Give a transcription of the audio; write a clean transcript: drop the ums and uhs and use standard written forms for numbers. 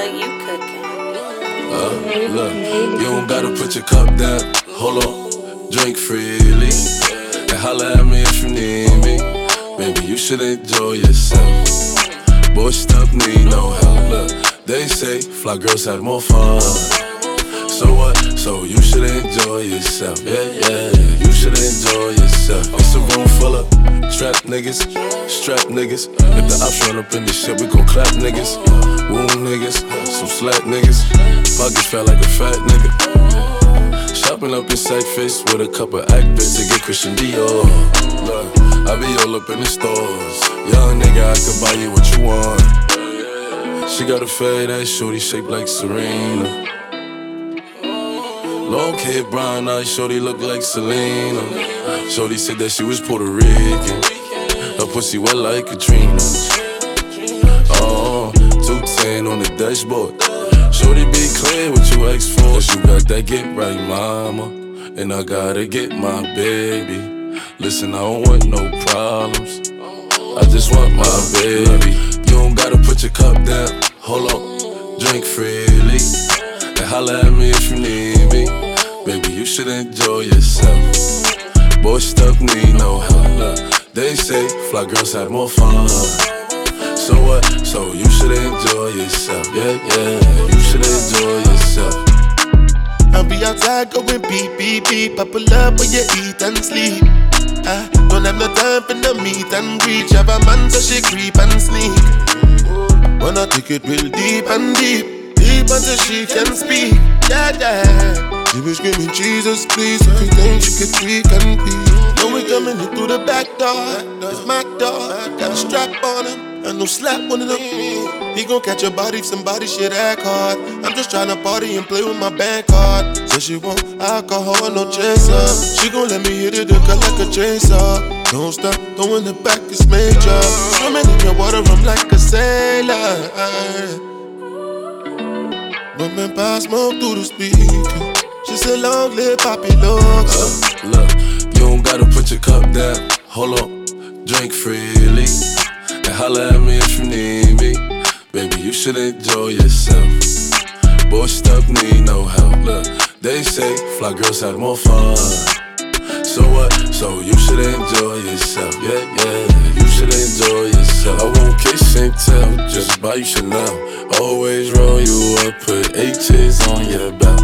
what you cooking. Look, you don't gotta put your cup down. Hold on, drink freely and holla at me if you need me. Baby, you should enjoy yourself. Boy, stuff need no help. Look, they say fly girls have more fun. So what? So you should enjoy yourself. Yeah, you should enjoy yourself. It's a room full of strapped niggas. If the ops run up in this shit, we gon' clap niggas. Wound niggas, some slack niggas. Pockets felt like a fat nigga. Shopping up in Sackface with a couple actors to get Christian Dior. Look, I be all up in the stores. Young nigga, I could buy you what you want. She got a fade ass shorty shaped like Serena. Long hair, brown eyes, shorty look like Selena. Shorty said that she was Puerto Rican. Her pussy wet like Katrina. 210 on the dashboard. Shorty be clear what you ask for. Cause you got that get right, mama. And I gotta get my baby. Listen, I don't want no problems. I just want my baby. You don't gotta put your cup down. Hold on, drink freely and holla at me if you need me. Baby, you should enjoy yourself. Boy, stuff need no help. Look, they say fly girls have more fun. So what? So you should enjoy yourself. Yeah, you should enjoy yourself. I'll be outside going beep, beep, beep. I pull up when you eat and sleep. I don't have no time for no meet and greet. Have a man so she creep and sneak. Wanna take it real deep and deep. Deep until she can speak. Yeah. She was screaming, Jesus, please. Everything she could tweak and be. Now we coming in through the back door. It's my door. Got a strap on him and no slap on him. He gon' catch a body if somebody shit act hard. I'm just tryna party and play with my bank card. Says she want alcohol, no chaser. She gon' let me hit it, hook her like a chaser. Don't stop, throwing it back, it's major. Swimming in your water, I'm like a sailor. Bumpin' past smoke through the speaker. She said, long live Poppy looks. Look, you don't gotta put your cup down. Hold on, drink freely and holla at me if you need me. Baby, you should enjoy yourself. Boy, stuff need no help. Look, they say fly girls have more fun. So what? So you should enjoy yourself. Yeah, you should enjoy yourself. I won't kiss and tell, just buy you Chanel. Always roll you up, put H's on your belt.